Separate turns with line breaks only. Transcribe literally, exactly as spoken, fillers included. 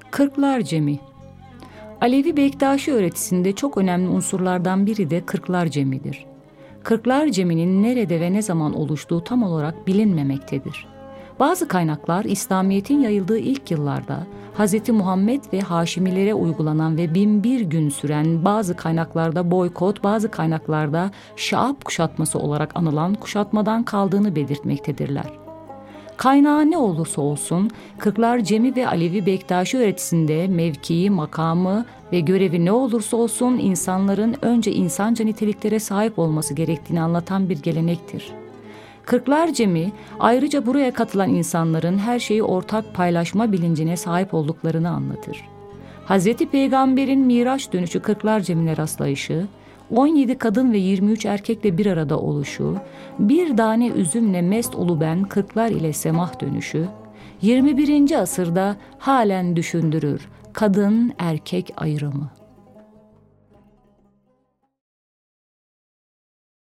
Kırklar Cemi. Alevi Bektaşi öğretisinde çok önemli unsurlardan biri de Kırklar Cemi'dir. Kırklar Cemi'nin nerede ve ne zaman oluştuğu tam olarak bilinmemektedir. Bazı kaynaklar İslamiyet'in yayıldığı ilk yıllarda Hz. Muhammed ve Haşimilere uygulanan ve bin bir gün süren, bazı kaynaklarda boykot, bazı kaynaklarda Şaab kuşatması olarak anılan kuşatmadan kaldığını belirtmektedirler. Kaynağı ne olursa olsun, Kırklar Cemi ve Alevi Bektaşi öğretisinde mevkii, makamı ve görevi ne olursa olsun insanların önce insanca niteliklere sahip olması gerektiğini anlatan bir gelenektir. Kırklar Cemi, ayrıca buraya katılan insanların her şeyi ortak paylaşma bilincine sahip olduklarını anlatır. Hazreti Peygamber'in Miraç dönüşü Kırklar Cemi'ne rastlayışı, on yedi kadın ve yirmi üç erkekle bir arada oluşu, bir tane üzümle mest oluben kırklar ile semah dönüşü, yirmi birinci asırda halen düşündürür kadın erkek ayrımı.